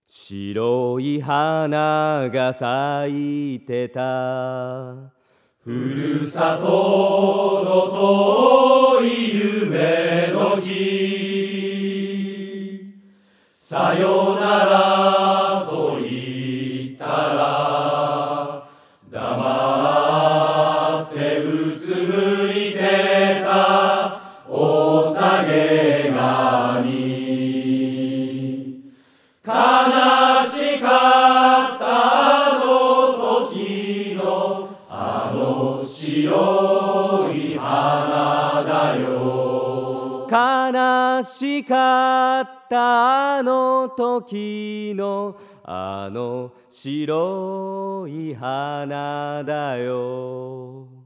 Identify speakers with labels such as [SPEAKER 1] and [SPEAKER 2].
[SPEAKER 1] 白い花が咲いてた。
[SPEAKER 2] ふるさとの遠い夢の日、さよならと言ったら黙ってうつむいてたおさげ髪。悲しかったあの時のあの白い花だよ。
[SPEAKER 1] 悲しかったあの時のあの白い花だよ。